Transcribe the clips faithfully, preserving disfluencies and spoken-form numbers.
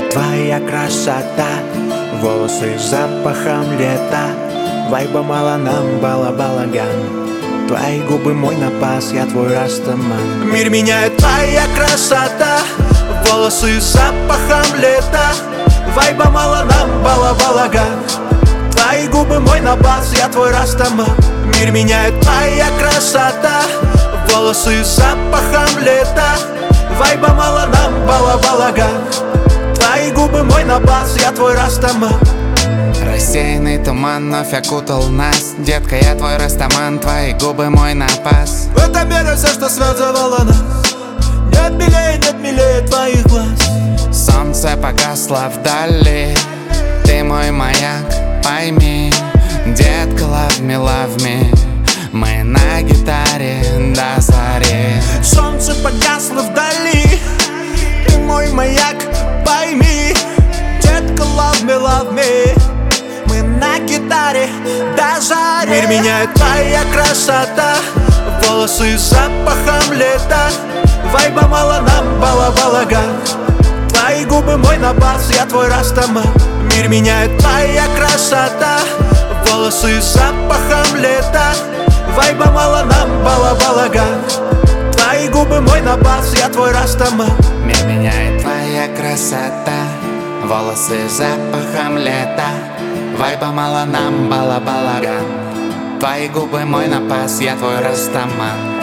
Твоя красота, волосы с запахом лета, вайба мало нам, бала-балаган. Твои губы мой напас, я твой растаман. Мир меняет твоя красота, волосы с запахом лета, вайба мало нам, бала-балаган. Твои губы мой напас, я твой растаман. Мир меняет твоя красота, волосы с запахом лета, вайба мало нам, бала-балаган. Твои губы мой напас, я твой растаман. Рассеянный туман вновь окутал нас. Детка, я твой растаман, твои губы мой напас. В этом мире все, что связывало нас, нет милее, нет милее твоих глаз. Солнце погасло вдали, ты мой маяк, пойми. Детка, love me, love me, мы на гитаре до зари. Солнце погасло вдали, ты мой маяк, пойми. Детка, love me, love me, мы на гитаре до зари. Мир меняет твоя красота, волосы с запахом лета, вайба мало нам, бала-балаган. Твои губы мой напас, я твой растаман. Мир меняет твоя красота, волосы с запахом лета, вайба мало нам, бала-балаган. Твои губы мой напас, я твой растаман. Мир меняет твоя красота, волосы с запахом лета, вайба мало нам, бала-балаган. Твои губы мой напас, я твой растаман.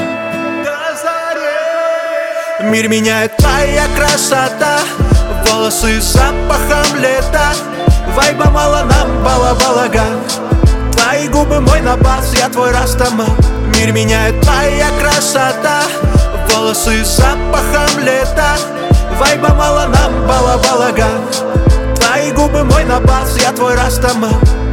Мир меняет твоя красота, волосы с запахом лета, вайба мало нам, бала-балаган. Твои губы мой напас, я твой растаман. Мир меняет твоя красота, волосы с запахом лета, вайба мало нам, бала-балаган. Твои губы мой напас, я твой растаман.